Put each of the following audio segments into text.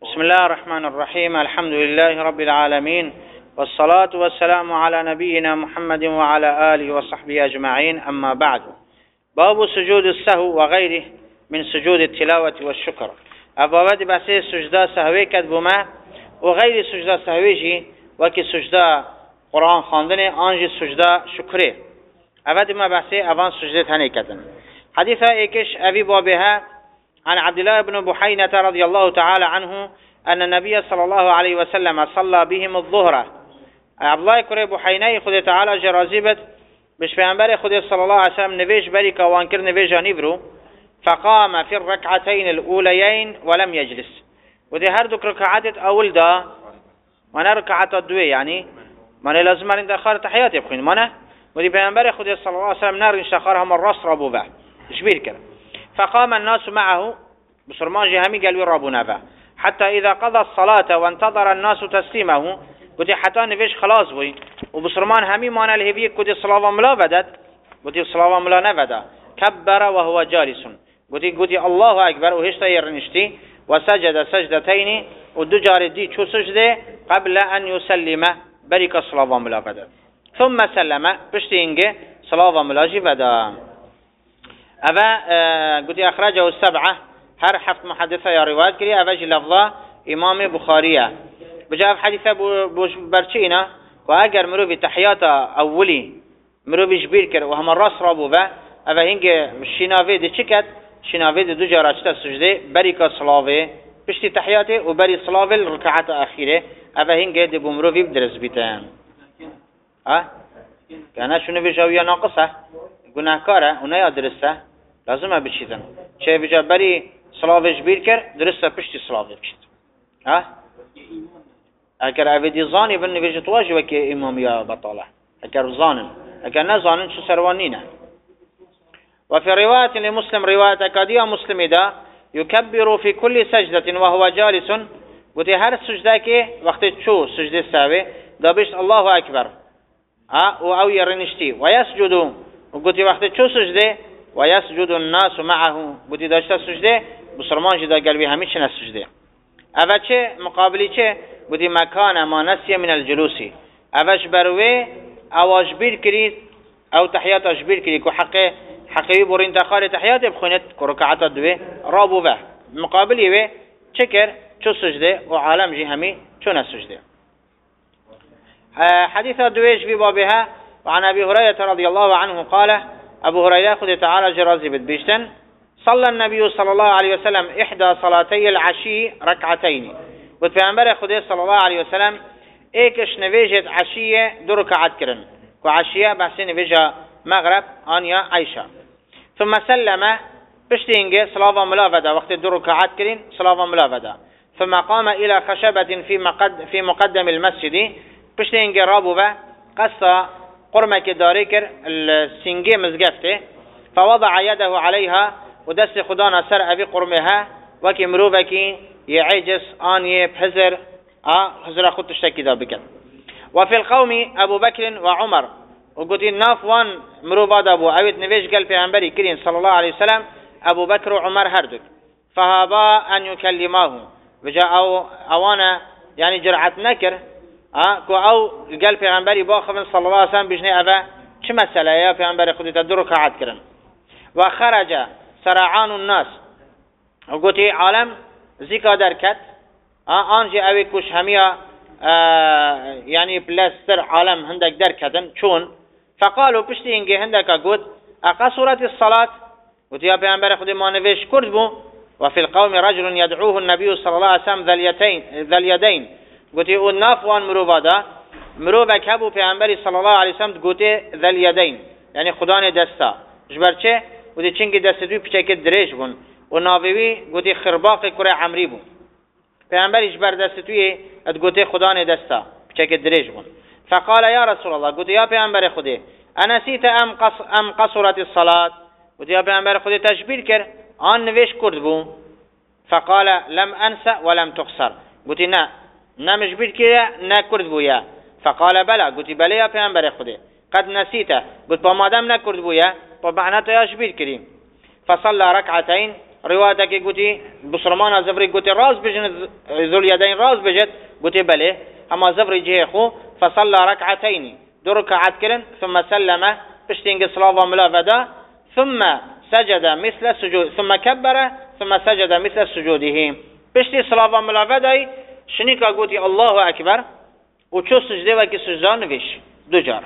بسم الله الرحمن الرحيم. الحمد لله رب العالمين، والصلاة والسلام على نبينا محمد وعلى آله وصحبه أجمعين. أما بعد، باب سجود السهو وغيره من سجود التلاوة والشكر. أبواب بحثي سجدة سهوي كذبما وغير سجدة سهويجي وكي سجدة قرآن خاندنه آنجي سجدة شكره. أبواب ما بحثي أبان سجدة هني كذن. حديثة إيكش أبي بابها عن عبد الله بن بحينة رضي الله تعالى عنه أن النبي صلى الله عليه وسلم صلى بهم الظهر. عبد الله كري بحينة خد تعالى جرازيبت بش پیامبر خد صلى الله عليه وسلم نبيش بريك وانكر نبيش نبرو، فقام في الركعتين الأوليين ولم يجلس. ودي هردك ركعات أول دا وانا ركعات الدوي، يعني مانا لازم عند آخر تحيات يبخين مانا. ودي پیامبر خد صلى الله عليه وسلم نار انشخارها من راس ربو به شبير كده. فقام الناس معه بسرمان جهمي قالوا ربنا به حتى إذا قضى الصلاة وانتظر الناس تسليمه. قلت حتى نفيش خلاص بوي وبسرمان همي مانا الهبية قلت الصلاة ملا بدت، قلت الصلاة ملا نبدا، كبر وهو جالس. قلت الله أكبر وهيش تيرنشتي وسجد سجدتين ودو جاردي شو سجده قبل أن يسلم بريك الصلاة ملا بدت، ثم سلم بشتينجي صلاة ملا جي بدا. أبا قلت أخرجه السبعة هر حفظ محدثة يا روايات كري أباجي لفظة إمام بخارية بجاء حديثة برشينا. وأجر مروبي تحياتا أولي مروبي جبير كر وهم الراس رابو با أبا هنگ شناوي دي چكت شناوي دي دو جاراشتا سجده بريكا صلاوي بشتي تحياتي وبري صلاوي الركعات الأخيرة أبا هنگ دي بمروبي بدرس بيتان. كانا شنو بيجاوية ناقصة گناهكاره ونيا درسته لازم بشيدن شيء بيجا بري صلاة جبير كر درسته بشتي صلاة بشيد. اگر اویدی زانی بن نویج تواجه وكي امام يا بطاله اگر زانن اگر نزانن شو سروانينه. وفي رواية لمسلم رواية كادية مسلم دا يكبر في كل سجدة وهو جالس. قلت هر سجدة كي وقت شو سجدة ساوي دا بيش الله أكبر أو يرنشتي ويسجد. وقلت وقت شو سجدة ويسجد الناس معه. قلت داشت سجدة بسرمان جدا قلبي هميش نسجدة. أفا چه مقابلي چه قلت مكان ما نسي من الجلوس. أفاش بروي أواش بير كريت أو تحيات أشبير كريت حقيقي بورين تخاري تحيات بخونت كركعات الدوي رابو به مقابلي وي چكر چو سجده وعالم جي همي چو نسجده. حديث الدويش ببابها. وعن أبي هريرة رضي الله عنه قال أبو هريرة خذ تعالى جرازي بيشتن صلى النبي صلى الله عليه وسلم إحدى صلاتي العشي ركعتين. وتبعنبر خذ صلى الله عليه وسلم إيكش نفيجت عشية دو ركعات كرن وعشية بحسين نفيجها مغرب آنيا عيشة. ثم سلم بشتينجي صلاة ملافدة وقت دو ركعات كرن صلاة ملافدة. ثم قام إلى خشبة في مقدم المسجد بشتينجي رابوبة قصة قرمك داري كر السنجي مزقفته فوضع يده عليها ودست خدانا سر أبي قرمها وكي مروبكي يعجز آنيه بحزر حزر خد تشتكي ذا بكر. وفي القوم أبو بكر وعمر. وقلت الناف وان مروباد أبو عويد نفيش قال في عنبري كريم صلى الله عليه وسلم أبو بكر وعمر هردك فهابا أن يكلماه وجاء أوانا يعني جرعة نكر أو قال في عنبري باخر صلى الله عليه وسلم بجني أبا شو مسألة يا في عنبري خد تدرك عاد كرن. وخرج سرعان الناس. وقلت عالم زيكا دركت آنجي أوي كوش همية يعني بلاستر عالم هندك دركتن شون. فقالوا بشتي إنجي هندك قد أقصرت الصلاة. قلت يا بيعنبر خد ما نفيش كردبو. وفي القوم رجل يدعوه النبي صلى الله عليه وسلم ذا اليدين. قلت الناف وان مروبادا مروبك هبو بيعنبري صلى الله عليه وسلم قلت ذا اليدين يعني خدان دستا جبر چه ودي چنگي دستوي بچك دريش بون وناوي قلت خرباق كره عمري بون پیغمبر جبر دستوي قلت خدان دستا بچك دريش بون. فقال يا رسول الله. قلت يا پیغمبر خدي انا نسيت ام قصرت الصلاه. قلت يا پیغمبر خدي تشبير كر ان نويش كرد بو. فقال لم انسى ولم تخسر. قلت نا مجبير كده نا كرد بو يا. فقال بلى. قلت بلى يا پیغمبر خدي قد نسيت. قلت ما دام نا كرد بو يا فمعناته يا شبير كريم. فصلى ركعتين روايتك قوتي بصرمان زفري قوتي راس بجن ذو اليدين راس بجت قوتي بله أما زفري جيخو فصلى ركعتين دو ركعات كلن ثم سلم بشتين صلاة ملافدا ثم سجد مثل السجود ثم كبر ثم سجد مثل سجوده بشتي صلاة ملافدا شنيكا قوتي الله أكبر وشو سجده وكي سجده نفيش دو جارة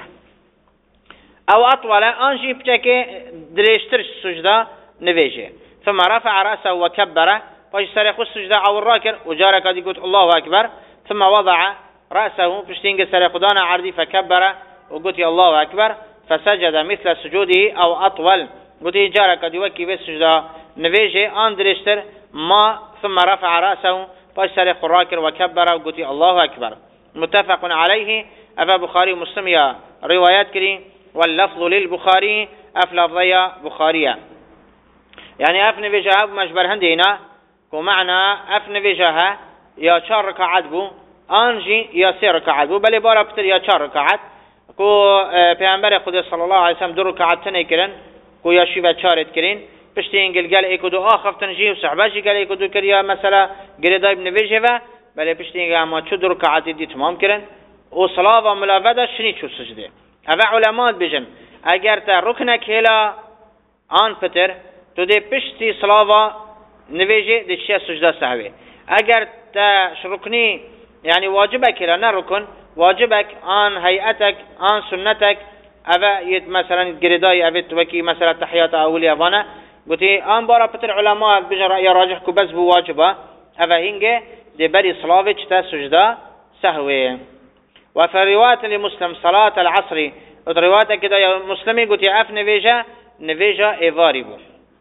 أو أطول أنجي بتاكي دريشترش سجده نفيشه ثم رفع رأسه وكبر فاش سريخ السجده أو الراكر وجارة قد يقول الله أكبر ثم وضع رأسه بشتين سريخ دانا عردي فكبر وقلت الله أكبر فسجد مثل سجوده أو أطول قلت جارة قد يوكي بالسجده نفيشه أن دريشتر ما ثم رفع رأسه فاش سريخ الراكر وكبر وقلت الله أكبر متفق عليه أفا بخاري ومسلم يا روايات كري واللفظ للبخاري أفلفظية بخارية يعني أفن بجاه مجبر هندينا ومعنى أفن بجاه يا شار ركعات بو أنجي يا سير ركعات بو بل بارا بتر يا شار ركعات كو پیامبر خدا صلى الله عليه وسلم دو ركعات تنه كرن كو يا شيبه شارت كرين پشتين قال ايكو دو آخر تنجي وصحباشي قال ايكو دو كريا مثلا قريدا ابن بيجه بله پشتين اما چو دو ركعات دي تمام كرن و صلاة و ملافده شنی چو سجده اوه علمات بجن اگر تا رکنک هلا آن پتر تو ده پشتی صلاة و نویجه ده چیه سجده سهوه اگر تا رکنی يعني واجبك لا نركن واجبك آن هيئتك آن سنتك أبا يد مثلا جرداي أبيت وكي مثلا تحيات أولياء وانا قلتي آن بارا بتر علماء بجن رأي راجح كبز بواجبة أبا هنجي دي بري صلاة تا سجدة سهوة وفي رواية لمسلم صلاة العصر رواية كده يا مسلمي قلتي أف نفيجا إيفاريبو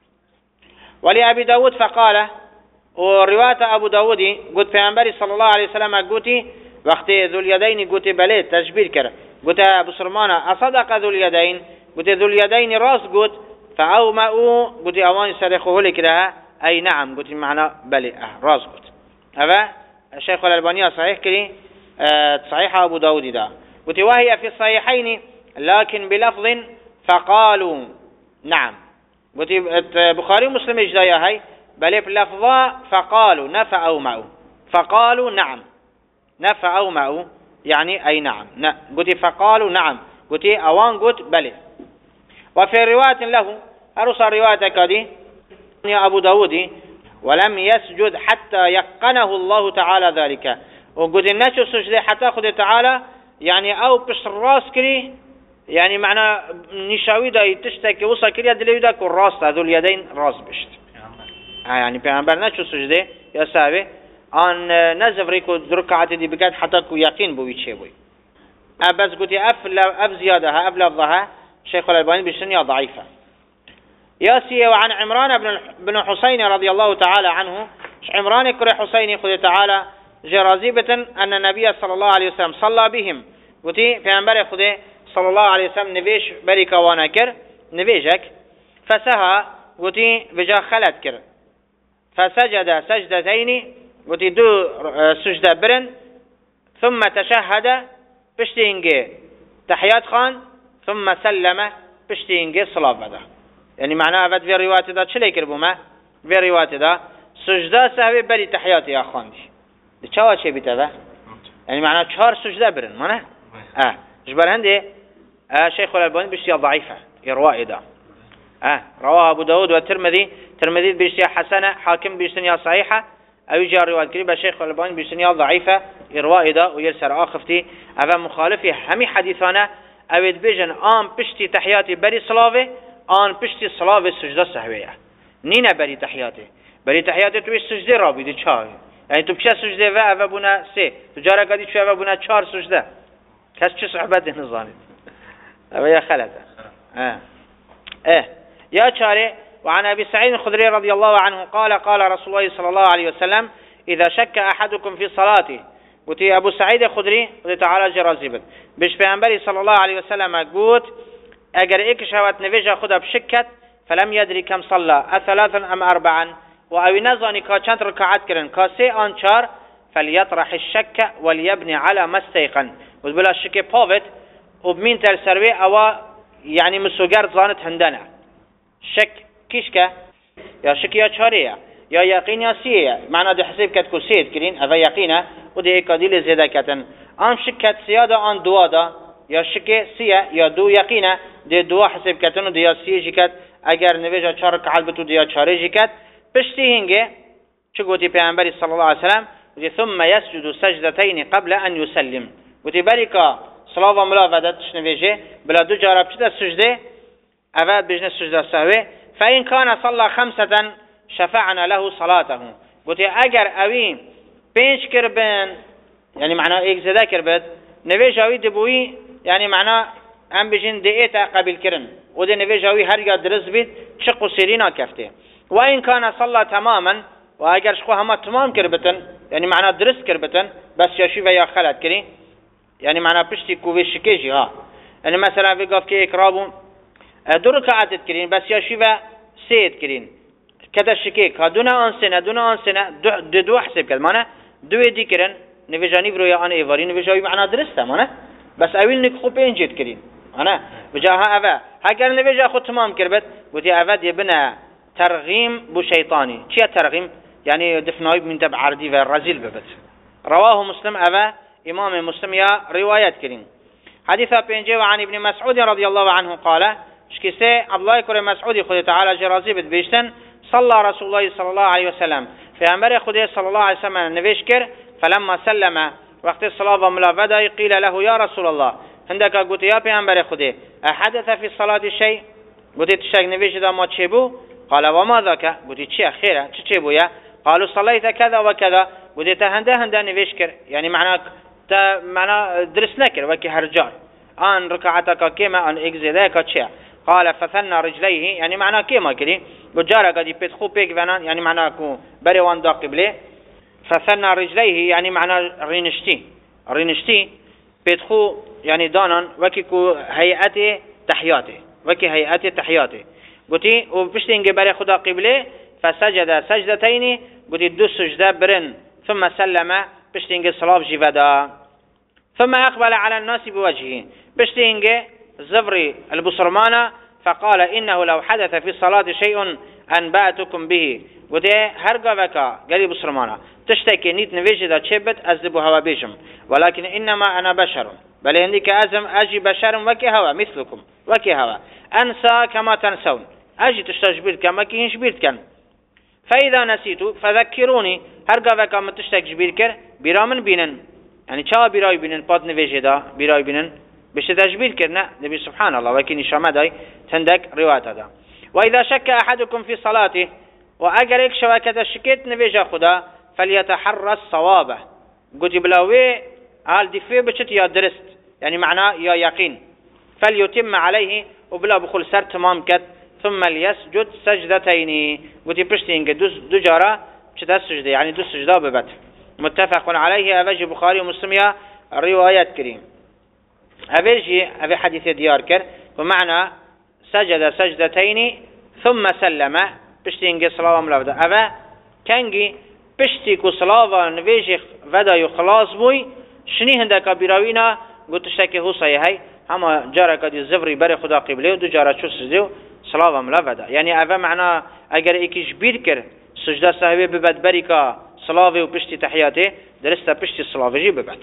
ولأبي داود فقال ورواية أبو داودي قلت في صلى الله عليه وسلم قلتي وقت ذو اليدين قلت بلي تجبير كره قلت أبو سرمانة أصدق ذو اليدين قلت ذو اليدين راس قلت فأومأوا قلت أواني سرخوه لكرها أي نعم قلت معنى بلي راس قلت هذا الشيخ الألباني صحيح كري صحيح أبو داود دا قلت وهي في الصحيحين لكن بلفظ فقالوا نعم قلت بخاري ومسلم إجدايا هاي بل بلفظا فقالوا نفى أومأوا فقالوا نعم نفى أومأوا يعني أي نعم قلت فقالوا نعم قلت أوان قلت بلي وفي رواية له أرسل رواية كذي يا أبو داود ولم يسجد حتى يقنه الله تعالى ذلك وقلت الناس سجد حتى أخذ تعالى يعني أو بش الراس كري يعني معنى نشاوي دا تشتكي وصل كري دليل دا كل راس ذو اليدين راس بشت يعني پیامبر نشو سجده یا صحابه آن نزفری کو رکعت دی بکات حتی کو یقین بوی چه بوی بس قلت اف زیادها اف لفظها شيخ الألباني بشنية ضعيفة ياسي وعن عمران بن حسين رضي الله تعالى عنه عمران كري حسين خذ تعالى جرازيبة أن النبي صلى الله عليه وسلم صلى بهم قلت پیامبر خذ صلى الله عليه وسلم نبيش بريك وانا كر نبيجك فسها قلت بجا خلت كر فسجد سجدتين قلت دو سجدة برن ثم تشهد بشتينجي تحيات خان ثم سلم بشتينجي صلاة بدا يعني معناه أفد في رواية دا چلي كربو ما في رواية دا سجدة سهوي بري تحيات يا خان دي چاوا چه بيتا يعني معناه چهار سجدة برن معناه جبر هندي شيخ الألباني بشتيا ضعيفة إرواء دا رواه أبو داود والترمذي ترمذي بيشتيا حسنة حاكم بيشتيا صحيحة أو يجي رواية كريبة شيخ الألباني بيشتيا ضعيفة إرواء دا ويرسل آخفتي أفا مخالفي همي حديثانا أو يدبيجن آن بشتي تحياتي بري صلاة آن بشتي صلاة سجدة سهوية نينا بري تحياتي بري تحياتي توي سجدة رابي دي چاوي يعني تو بشا سجدة و أفا بنا سي تجارة قدي شو أفا بنا چار سجدة كاس چه صحبت نظاني أفا يا خلطة يا چاره وعن أبي سعيد الخدري رضي الله عنه قال قال رسول الله صلى الله عليه وسلم إذا شك أحدكم في صلاته قلت أبو سعيد الخدري قلت تعالى جرازيبت بش پیامبری صلى الله عليه وسلم قلت اگر ایک شوات نویجه خدا بشكت فلم يدري كم صلى أثلاثا أم أربعا وأوي نظاني كا چند ركعات كرن كا سي آن چار فليطرح الشك وليبني على ما استيقن قلت بلا الشك بوفت وبمين ترسروي أو يعني مسوغر ظانت هندنا شك كيشكا يا شك يا شارية يا يقين يا سية معنى ده حسب كتكو سيد كرين أفا يقينه وده إكاديل زيادة كتن أم شكت سيادة عن دوا دا يا شك سية يا دو يقينه ده دوا حسب كتن وده يا سية جكت اگر نویجا چارك حلبتو ده يا چاره جكت بشتي هنگه چه قوتي پیغمبر صلى الله عليه وسلم ثم يسجد سجدتين قبل أن يسلم وتي بريكا صلاة وملافدة تشنويجه بلا دو جارب چه سجده أفاد بجنة سجده سهوه فإن كان صلى 5 شفعنا له صلاته قوتي اگر اوي 5 كربن يعني معناه ايك زده كربت نويج اوي دبوي يعني معناه ام بجن دئتا قبل كرن وده نويج اوي هرگا درس بيت شق سيرينا كفته وإن كان صلى تماما واگر شخو هما تمام كربتن يعني معناه درس كربتن بس يشي ويا خلت كري يعني معناه بشتي كوي شكيجي ها يعني مثلا في قف كي اقرابو دور ركعات كرين بس يشي و سيد كرين كذا شكيك دون أنسنة دو حسب كذا معناه دو دي كرن نفجاني برويا أنا إيفاري نفجاوي معنا درسته معناه بس أول نكخو بينجت كرين أنا وجاها أفا هكذا نفجا خو تمام كربت وتي أفا يبنى ترغيم بشيطاني شيء ترغيم يعني دفناي من تبع عردي والرزيل ببت رواه مسلم أفا إمام مسلم يا روايات كرين حديث بينجي عن ابن مسعود رضي الله عنه قال شكسي عبد الله كريم مسعود خذ تعالى جرازي بتبيشتن صلى رسول الله صلى الله عليه وسلم في أمر خده صلى الله عليه وسلم نبيشكر فلما سلم وقت الصلاة وملافده قيل له يا رسول الله عندك قلت يا في أمر خده أحدث في الصلاة شيء قلت تشك نبيش دا ما تشبو قال وما ذاك قلت تشي خيره تشبو يا قالوا صليت كذا وكذا قلت تهنده نبيشكر يعني معنى درسنا كر وكي هرجار آن ركعتك كما أن إجزاك تشي قال فثنى رجليه يعني معناه كيما كري بجارة قد يبتخو بيك فنان يعني معناه كو بري وان دا قبله فثنى رجليه يعني معناه رينشتي بتخو يعني دانان وكي كو هيئته تحياته قلتي وبشتين بري خدا قبله فسجد سجدتين قلتي دو سجدة برن ثم سلم بشتين صلاة جيفدا ثم أقبل على الناس بوجهه بشتين زفري البصرمانة فقال إنه لو حدث في الصلاة شيء أنبأتكم به وده هرقا وكا قال بصرمانة تشتكي نيت نفيجة تشبت أزدبو هوا بيجم ولكن إنما أنا بشر بل عندك أزم أجي بشر وكي هوا مثلكم وكي هوا أنسى كما تنسون أجي تشتجبير كما كي هنشبيرت كان فإذا نسيت فذكروني هرقا وكا ما تشتجبير كر برامن بينن يعني شا براي بينن باد نفيجة براي بينن بش تجبير كرنا نبي سبحان الله وكين شما داي تندك رواية هذا وإذا شك أحدكم في صلاته وأجرك شواكة الشكيت نبيجا خدا فليتحرى الصوابه قلت بلاوي هال دفي بشت يا درست يعني معناه يا يقين فليتم عليه وبلا بخل سر تمام كت ثم ليسجد سجدتين قلت بشتين دو جارة بشت السجدة يعني دو سجدة ببت متفق عليه أبي بخاري ومسلم يا روايات كريم أبيجي أبي حديث ديار كر ومعنى سجد سجدتين ثم سلم بشتينجي صلاة ملافدة أبا كانجي بشتيكو صلاة نبيجي فدا يخلاص بوي شني هندك براوينا قلت اشتكي هو صحيحي اما جارة قد الزفري بري خدا قبله ودو جارة شو سجدو صلاة ملافدة يعني أبا معنى اگر ايكي جبير كر سجدة صحيحي ببد بريكا صلاة وبشتي تحياته درستا بشتي صلاة جي ببد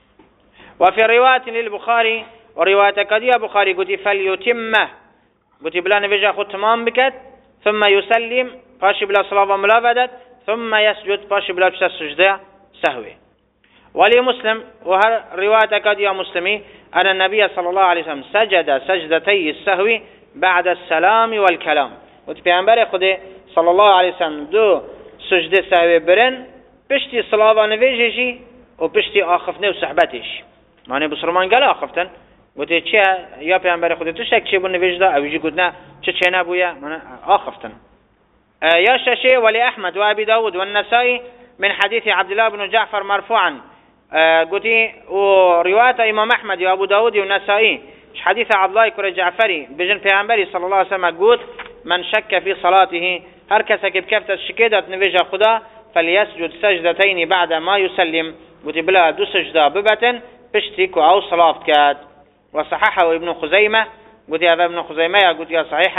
وفي رواية للبخاري ورواية كدية بخاري قلت فليتمه قلت بلا نفجأ خد تمام بكت ثم يسلم فاش بلا صلاة ملافدت ثم يسجد فاش بلا بشتا سجدة سهوي ولمسلم وهر رواية كدية مسلمي أن النبي صلى الله عليه وسلم سجد سجدتي السهوي بعد السلام والكلام قلت بيعنبر خده صلى الله عليه وسلم دو سجدة سهوي برن بشتي صلاة نفجأ وبشتي آخفنه وصحبتش معنی بسرمان قال آخفتن قلت چه یا پیامبر خودت تو شک چه بون نوشته اویجی گفتن چه نبویا من آخفتن يا شاشي ولأحمد وأبي داود والنسائي من حديث عبد الله بن جعفر مرفوعا قلت ورواية إمام أحمد وأبو داود والنسائي حديث عبد الله كر جعفري بجن پیامبری صلى الله عليه وسلم قلت من شك في صلاته هر کس که بکفت شکیدت نویجه خدا فليسجد سجدتين بعد ما يسلم قلت بلا دو سجده ببتن بشتك أو صلاة كاد وصححه ابن خزيمة قلت يا ابن خزيمة قلت يا صحيحة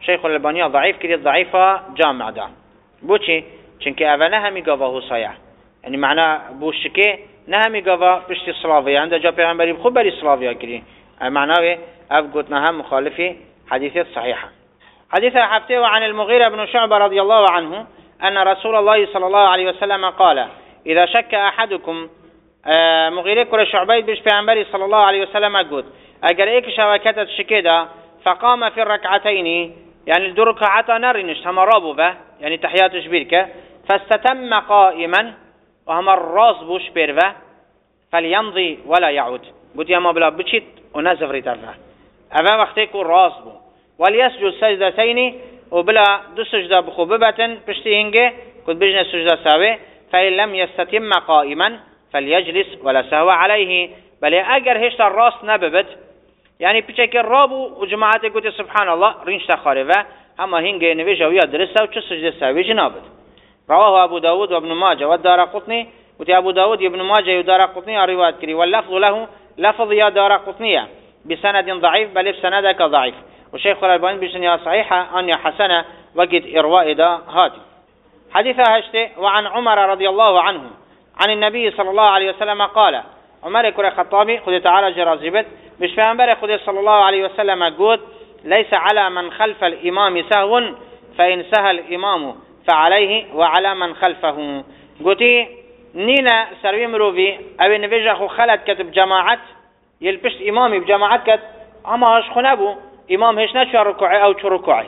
شيخ الألباني ضعيف كده ضعيفة جامع ده بوشي چنك أفنها ميقافا هو صيح يعني معنى بوشكي نها ميقافا بشتي صلافية عند جا پیغمبري بخو بري صلافية كري معناه قلتناها مخالفة حديثة صحيحة. حديث حفته عن المغيرة بن شعبة رضي الله عنه أن رسول الله صلى الله عليه وسلم قال إذا شك أحدكم مغيرة كل شعبيت بش پیغمبري صلى الله عليه وسلم قلت أجر إيك شوكتت شكيدا فقام في الركعتين يعني الدور ركعتا نرنش هم رابو به يعني تحيات شبيرك فاستتم قائما وهم الراس بوش بيرفه فليمضي ولا يعود قلت يا ما بلا بتشيت ونزف ريترفه أفا وقتك الراس بو وليسجد سجدتين وبلا دو سجدة بخوببة بشتهنجي كنت بجن سجدة ساوي فإن لم يستتم قائما فليجلس ولا سهو عليه بل أجر هشت الراس نببت يعني بشكل رابو وجماعته قلت سبحان الله رينش تخارفه اما هنگه نویجه ويا درسه وچه سجده ساوي جنابت. رواه أبو داود وابن ماجه والدارقطني قلت أبو داود وابن ماجه والدارقطني رواية كري واللفظ له لفظ يا دارقطنية بسند ضعيف بل بسندك ضعيف وشيخ الألباني بسنيا صحيحة أن حسنة وقد إرواء دا هاتي. حديثها هشته وعن عمر رضي الله عنه عن النبي صلى الله عليه وسلم قال عمر كره خطابي خذ تعالى جرازبت مش فهمبر خذ صلى الله عليه وسلم قد ليس على من خلف الإمام سهو فإن سهى الإمام فعليه وعلى من خلفه قلتي نينا سروي مروفي أو نفجه خلت كتب جماعة يلبشت إمامي بجماعة كت أما هش خنابو إمام هش نشوى ركوعي أو شو ركوعي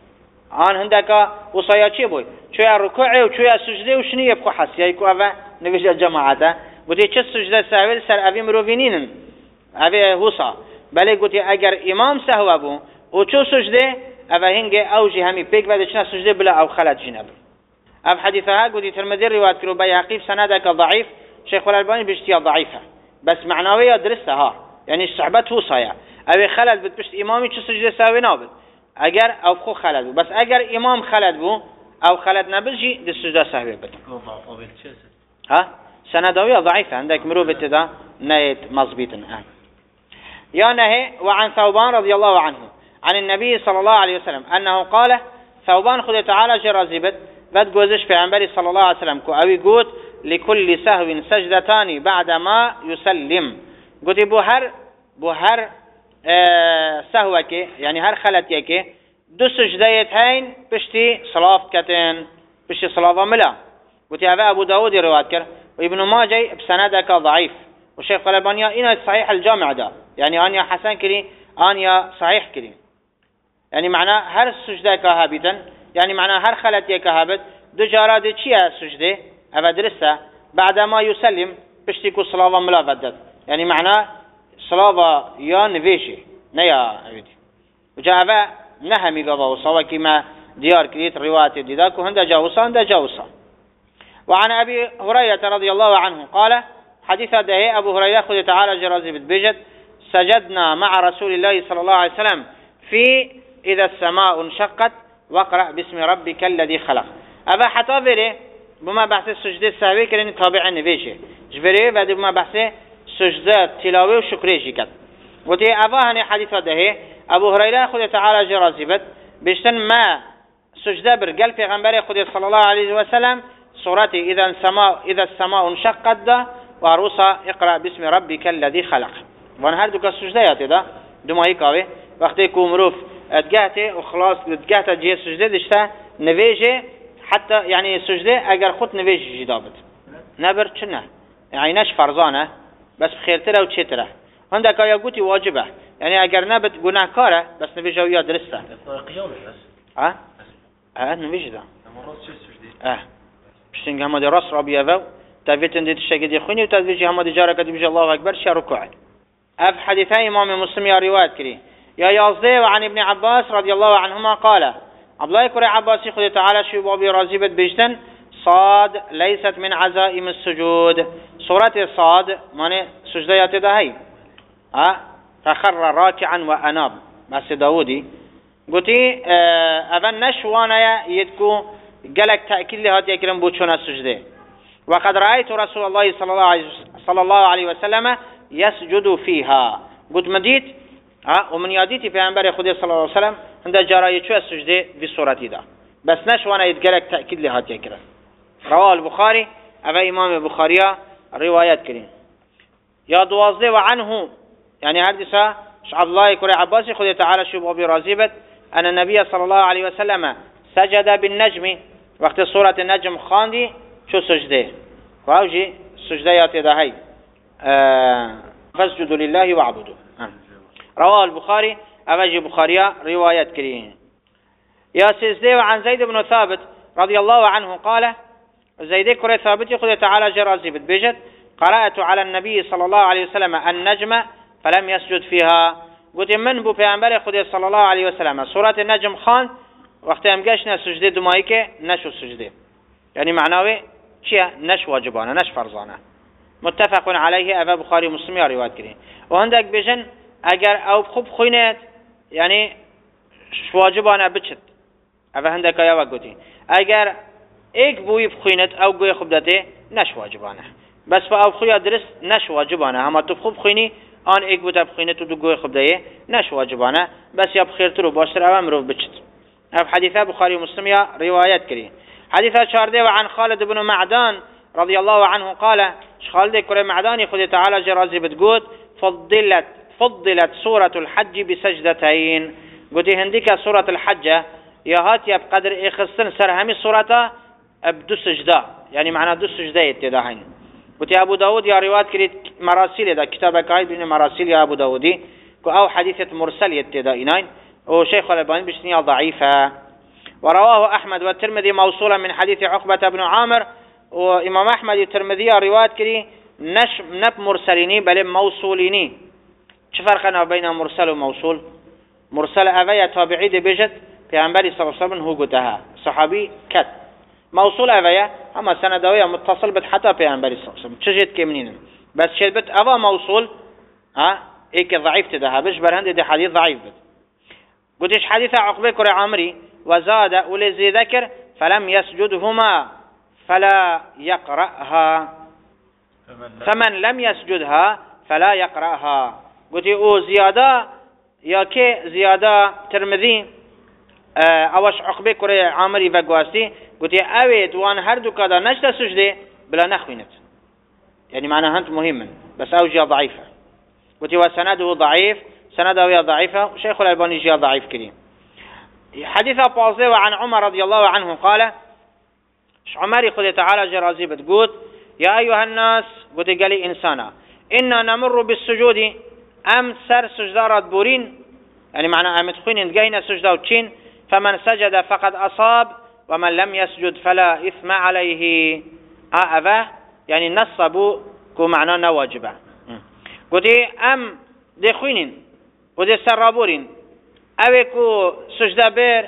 آن هندك وصايا چی بوي شوية ركوعي وشوية سجده وشنية بخو حسيا يكو أفا نفجه جماعة قلتي چه سجده ساويل سر أبي مروفينين أبي هوصا بله قلتي أجر إمام سهو بو وشو سجده أفا هنگه أوجي همي بيك بعد چنا سجده بلا أو خلت جنب أف حديثها قلتي ترمذي رواية كرو بيهقي سندك ضعيف شيخ الألباني بيشتيا ضعيفة بس معنوية درستها يعني الصحبة وصايا أبي خلت بتبشت إمامي چو سجده ساوي نابد اگر او خو خلد بو بس اگر امام خلد بو او خلد نبلجي دي السجده سهوي بد ها سندوية ضعيفة عندك مروبة دا نيت مظبيطا يا نهي وعن ثوبان رضي الله عنه عن النبي صلى الله عليه وسلم أنه قال ثوبان خذ تعالى جرازبت بد جوزش في عنبري صلى الله عليه وسلم كو اوي قوت لكل سهو سجدتان بعد ما يسلم قلت بوهر سهوك يعني هر خلتيك دو سجديت هين بشتي صلاة كتن بشتي صلاة ملا قلت هذا أبو داود رواية كر وابن ماجه بسندك ضعيف والشيخ الألباني إنه صحيح الجامع ده يعني أنيا حسن كري أنيا صحيح كري يعني معناه هر سجدة كهابتا يعني معناه هر خلتيك كهابت دو جارة دي چيا سجدة أبا درسة بعد ما يسلم بشتي كو صلاة ملا بدت يعني معناه صلاة يا نفيشي نيا عبيدي وجاء نهمي قضاء وصوى كما ديار كريت رواية ديداك وهند جاوسا وعن أبي هريرة رضي الله عنه قال حديث ده أبو هريرة خذ تعالى جرازي بتبجد سجدنا مع رسول الله صلى الله عليه وسلم في إذا السماء انشقت واقرأ باسم ربك الذي خلق أبا حتابره بما بحث السجدة السهوي كريني طابع نفيشي جبره بعد بما بحث سجدة تلاوة وشكريشي كت وتي أفاهني حديث ده أبو هريرة خذ تعالى جرازبت بيشتن ما سجدة برقل في غنبري خذ صلى الله عليه وسلم سورتي إذا السماء انشقت ده وعروسة اقرأ باسم ربك الذي خلق وان هردوك السجديات ده دوما يكاوي وقت يكون مروف اتقاته وخلاص اتقاته جيه السجدة دشتا نفيجي حتى يعني السجدة اگر خود نفيجي جدابت نبر چنه يعني نش فرزانه بس بخيرتره و چتره هندك آیا گوتی واجبه يعني اگر نبت گناه کاره بس نفيجه ويا درسته قيامه بس نفيجه ده بشتنگ همه دی راس را بیاو تفیتن دیت شگی خونی و تفیجی همه دی جاره کدی بجی الله اکبر شرکوع اف حديثي امام مسلم يا رواية كري يا يازده وعن ابن عباس رضي الله عنهما قال عبد الله كري عباسي خذ تعالى شو بابي رازبت بجتن صاد ليست من عزائم السجود سورة صاد معنى سجديات دهي فخر راكعا واناب بس داودي قلتي اذن نشوانا يدكو قالك تأكيد لهات يكرم بوچون السجده وقد رأيت رسول الله صلى الله عليه وسلم يسجد فيها قلت مديت ومن ياديتي في أنبار خدي صلى الله عليه وسلم هند جاري شو السجدة في صورة ده بس نشوانا يتقلق تأكيد لهات يكره. رواه البخاري أبا إمام البخاري روايات كريم يا دوازده وعنه يعني هردسا عبد الله كري عباسي خذ تعالى شوف أبي رازبت أن النبي صلى الله عليه وسلم سجد بالنجم وقت سورة النجم خاندي شو سجده واوجي سجديات ده هي فاسجدوا لله واعبدوا. رواه البخاري أبا بخاري روايات كريم يا سجده وعن زيد بن ثابت رضي الله عنه قال زيد كري ثابت خذ تعالى جرازبت بجد قرأت على النبي صلى الله عليه وسلم النجم فلم يسجد فيها قلت من بو پیامبر خدا صلى الله عليه وسلم سورة النجم خان وقت هم گشنا سجده دمائك نشو سجده يعني معناه چیه نش واجبانه نش فرضانه متفق عليه أبا بخاري مسلم روايات كرين وعندك بجن اگر او خوب خوينت يعني واجبانه بچت أبا عندك يا وقتي اگر ایک بوی بخوينت او گوی خوب داته نش واجبانه بس فاو خويا درست نش واجبانه اما تو خوب خويني آن ایک بوده بخوینه تو دو گوی خوب دایه نش واجبانه بس یا بخیرتر و باشتر اوام رو بچت. اف حدیثه بخاری مسلم یا روایت کری. حدیثه 14 وعن خالد بن معدان رضي الله عنه قال خالد كري معداني خذ تعالى جرازي بتقول فضلت سورة الحج بسجدتين قلت هنديك سورة الحج يا هات يا بقدر إخستن سرهمي سورة بدو سجدة يعني معنى دو سجدة يتداهين قلت أبو داود يا روايات كريت مراسيل ده كتابك هاي بين مراسيل يا أبو داودي أو حديثة مرسل يتداهين وشيخ الألباني بشنية ضعيفة. ورواه أحمد والترمذي موصولا من حديث عقبة بن عامر وإمام أحمد الترمذي روايات كري نب مرسليني بل موصوليني. شو فرقنا بين مرسل وموصول؟ مرسل أبي تابعي دي بجد في عنبري صلى الله عليه وسلم هو قتها صحابي كت موصول أبي أما سندوية متصل بت حتى في عنبري صلى الله عليه وسلم تجد كمنين بس شلبت أبا موصول إيك ضعيف تدها بش برهند دي حديث ضعيف بت قلتش حديث عقبة كري عمري وزاد ولزي ذكر فلم يسجدهما فلا يقرأها فمن لم يسجدها فلا يقرأها. قلت او زيادة يا كي زيادة ترمذي اوش عقبه كري عامري وقواسي قلت اويد وان هر دو كذا نجد سجده بلا نخوينت يعني معناها انت مهما بس اوجه ضعيفة. قلت وسنده ضعيف سنده ضعيفة وشيخ الألباني جاء ضعيف كريم. حديث بازه وعن عمر رضي الله عنه قال عمر خذ تعالى جرازي بتقول يا أيها الناس قلت قالي إنسانا إنا نمر بالسجود أم سر سجدارات بورين يعني معنى أم تخوين جينا سجدة وتشين فمن سجد فقد أصاب ومن لم يسجد فلا إثم عليه أبا يعني نصبوا كو معنى نواجبه. قلت أم دخوين ودي سرابورين أويكو سجدة بير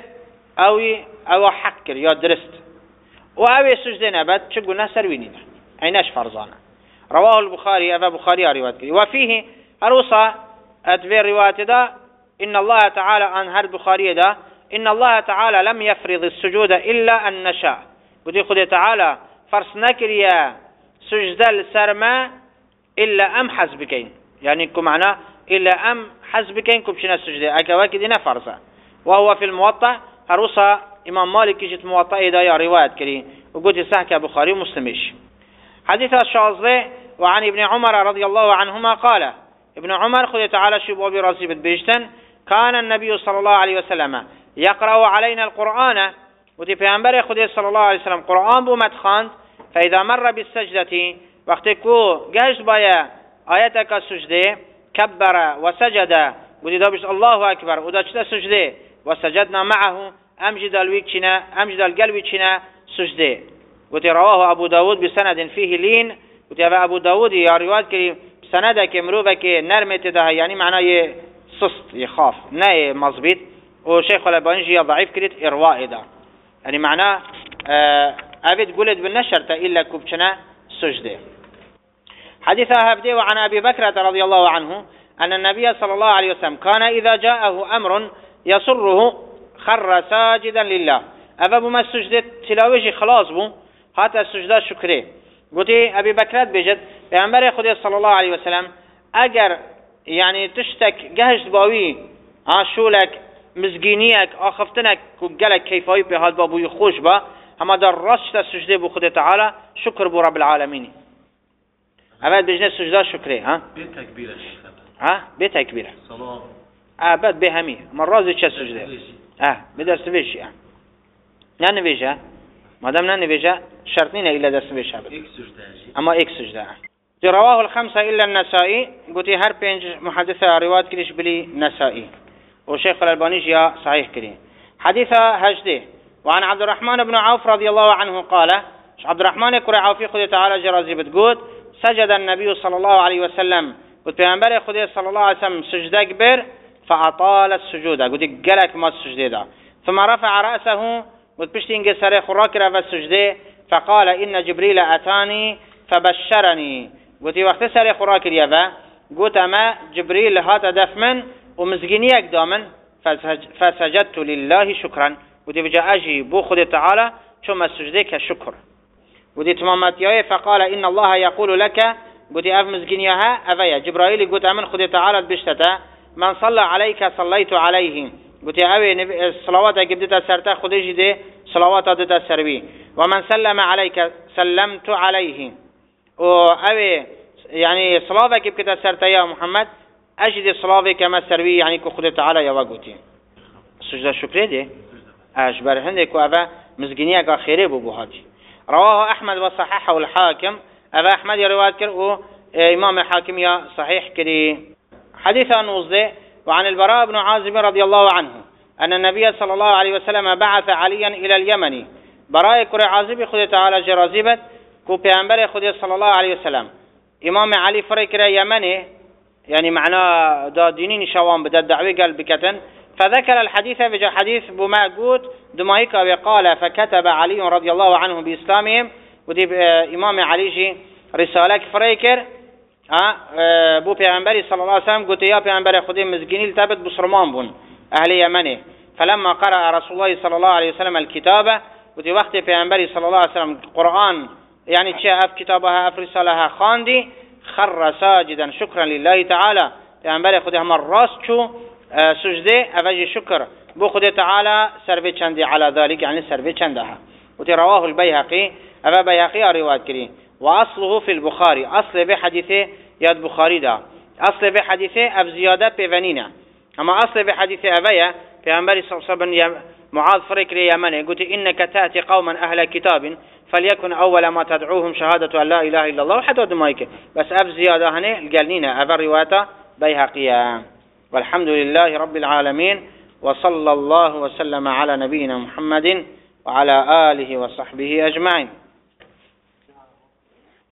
أو حكر يا درست وأوي سجدة نبات شو قلنا سروينين عيناش فرزانة. رواه البخاري أبا بخاري رواية وفيه أروصة أدفير رواية دا إن الله تعالى عن هر بخاري دا إن الله تعالى لم يفرض السجود إلا أن نشاء. قد خذ تعالى فرس نكريا سجدة السرما إلا أم حسبكين يعني كم معناه إلا أم حسبكين كبشنا السجدة أكواكي دينا فرصة. وهو في الموطأ أروصة إمام مالك جت موطأ دا يا رواية كري وقلت سحك بخاري مسلمش. حديث الشاذلي وعن ابن عمر رضي الله عنهما قال ابن عمر خذ تعالى شباب راسي بيشتن كان النبي صلى الله عليه وسلم يقرأ علينا القرآن وتي پیامبر خدا صلى الله عليه وسلم قرآن بومد خواند فإذا مر بالسجدة وقت کو گشت بایا آياتك سجده كبر وسجد ودي دابش الله أكبر وداشت سجده وسجدنا معه أمجد القلب چنا سجده. ودي رواه أبو داود بسند فيه لين ودي أبو داود يا رواية كريم سنده كمروفة كنرمة ده يعني معناه صست يخاف نا مظبوط وشيخ الألباني ضعيف كريت إرواء ده يعني معناه أبد قلت بالنشر إلا كبشنا سجده. حديثها هبدي وعن أبي بكرة رضي الله عنه أن النبي صلى الله عليه وسلم كان إذا جاءه أمر يسره خر ساجدا لله أبا بما السجدة تلاويجي خلاص بو هاتا السجدة شكري. قلت أبي بكرة بجد بأنبري خدي صلى الله عليه وسلم أجر يعني تشتك جهش باوي شولك مزگینیک آخفتنک که گلک کیفایی به حال با بوی خوش با همه در راست سجده بو خود تعالی شکر بو رب العالمین. اول بجنه سجده شکره ها بتكبير الشيخ ها بتكبيره صلاة بعد بهمي مرازي چه سجده بدرس ویش نه نویجه مادام نه نویجه شرط نینه الا درس ویش اما ایک سجده رواه الخمسة إلا النسائي قلت هر بينج محدثة رواية كريش بلي نسائي وشيخ الألباني جاء صحيح كري حديثة هجده وعن عبد الرحمن بن عوف رضي الله عنه قال عبد الرحمن كري عوفي خذ تعالى جرازي بتقول سجد النبي صلى الله عليه وسلم قلت بيعنبر خذ صلى الله عليه وسلم سجده كبير فأطال السجود قلت قلك ما السجده ثم رفع رأسه قلت بشتين قسر خراك رفع السجده فقال إن جبريل أتاني فبشرني قلت وقت سر خراك اليابا قلت أما جبريل هذا دفمن ومزجنيك دامن فسجدت لله شكرا قلت بجاء أجي بو خذ تعالى ثم السجده كشكر قلت تمامتياه فقال إن الله يقول لك قلت أف مزجنيها أفيا جبرائيل قلت أمن خذ تعالى بشتتا من صلى عليك صليت عليه قلت أوي الصلوات قبدت سرتا خديش دي صلوات دتا سروي ومن سلم عليك سلمت عليه وأوي يعني صلاتك بكتا سرتا يا محمد أجد صلاتك كما سروي يعني كخد تعالى يا وقتي سجدة شكر دي أشبر هندك وأبا مزجنيك خيري بوهاتي رواه أحمد وصححه الحاكم أبا أحمد رواية كر إمام الحاكم يا صحيح كري حديث نوزده وعن البراء بن عازب رضي الله عنه أن النبي صلى الله عليه وسلم بعث عليا إلى اليمن براء كري عازب خذ تعالى جرازبت كو بيعنبر خذ صلى الله عليه وسلم إمام علي فريكر يمني يعني معناه دا دينين شوام بدا الدعوة قال بكتن فذكر الحديث بجا حديث بما قوت دمائك وقال فكتب علي رضي الله عنه بإسلامهم ودي إمام علي جي رسالة فريكر بو پیغمبری صلى الله عليه وسلم قلت يا پیغمبر خدي مزگینی لتابت بسرمان بون أهل يمنه فلما قرأ رسول الله صلى الله عليه وسلم الكتابة قلت وقت پیغمبری صلى الله عليه وسلم القرآن يعني تشاء أف كتابها أف رسالها خاندي خر ساجدا شكرا لله تعالى پیغمبر خدي هم الراس شو سجده أفجي شكر بو خدي تعالى سربي چندي على ذلك يعني سربي چندها قلت رواه البيهقي أبا بيهقي رواية كري وأصله في البخاري أصل بحديثه ياد بخاري دا أصل بحديثه أف زيادة بفنينة أما أصل بحديثه أبايا في أنباري صلى الله عليه وسلم معاذ فريق ليمني قلت إنك تأتي قوما أهل كتاب فليكن أول ما تدعوهم شهادة أن لا إله إلا الله وحتى دمائك بس أف زيادة هنا القلنينة أف الرواية بيهقية والحمد لله رب العالمين وصلى الله وسلم على نبينا محمد وعلى آله وصحبه أجمعين.